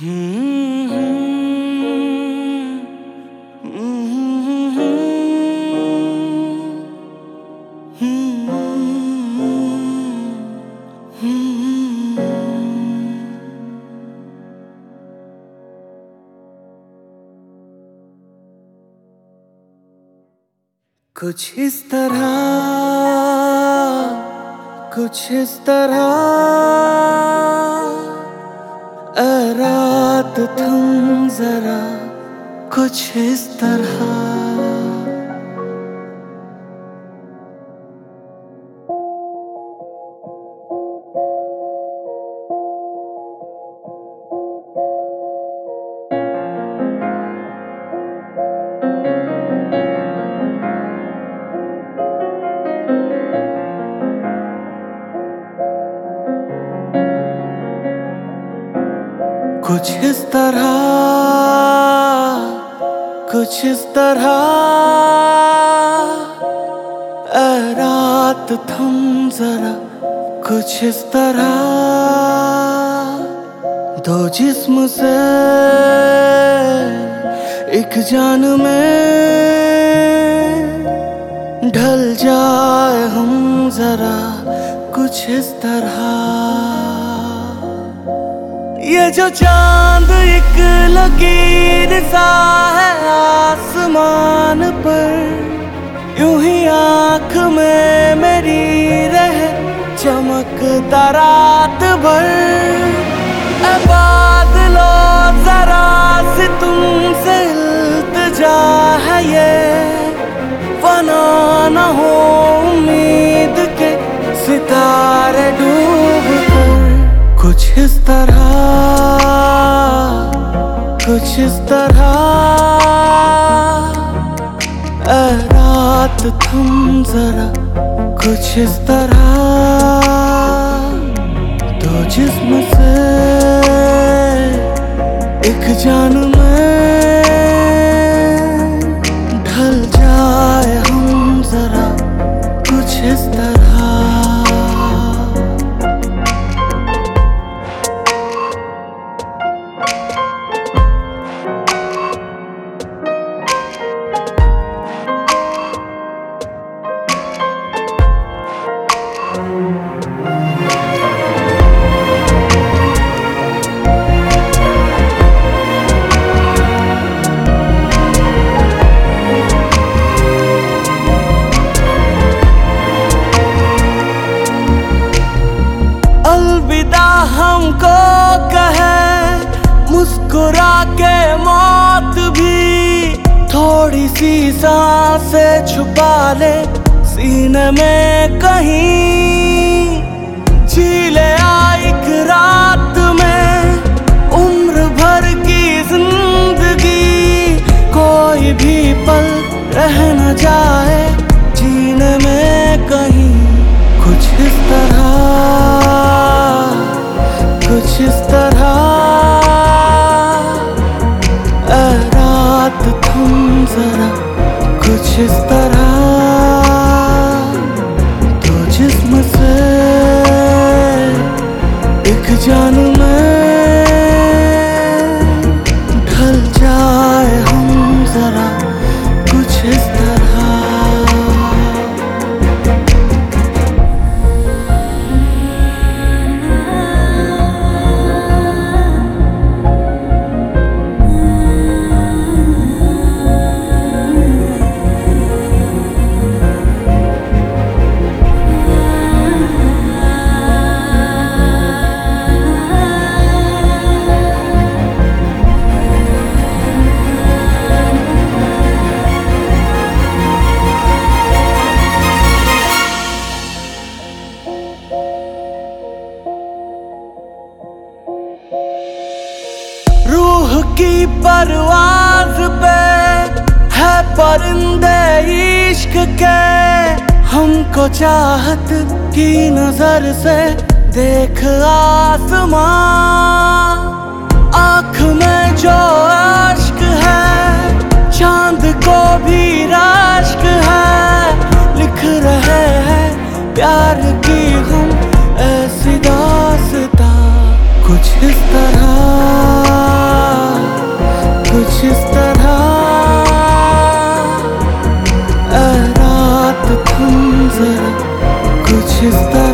कुछ इस तरह, कुछ इस तरह ऐ रात थम जरा, कुछ इस तरह। कुछ इस तरह, कुछ इस तरह ऐ रात थम जरा, कुछ इस तरह। दो जिस्म से एक जान में ढल जाए हम जरा, कुछ इस तरह। ये जो चांद एक लकीर सा है आसमान पर, यूं ही आँख में मेरी रहे चमकता रात भर। ऐ बादलो जरा से तुमसे इल्तिजा है ये, फना न हो उम्मीद के सितारे डूब कर। कुछ इस तरह, कुछ इस तरह ऐ रात थम जरा, कुछ इस तरह। दो जिस्म से एक जान में ढल जाए हम जरा, कुछ इस तरह। अलविदा हमको कहे मुस्कुरा के मौत भी, थोड़ी सी सांसें छुपा ले सीने में कहीं। जी ले एक रात में उम्र भर की जिंदगी, कोई भी पल रह न जाए जीने में कहीं। कुछ इस तरह, कुछ इस तरह ऐ रात थम जरा, कुछ इस तरह। दो जिस्म से एक जान में ढल जाए हम जरा, कुछ इस तरह। रूह की परवाज़ पे है परिंदे इश्क के, हमको चाहत की नजर से देख आसमां। आँख में जो अश्क है चांद को भी रश्क है, लिख रहे हैं प्यार की हम ऐसी दास्तां। कुछ इस तरह, इस तरह रात थम जरा, कुछ इस तरह।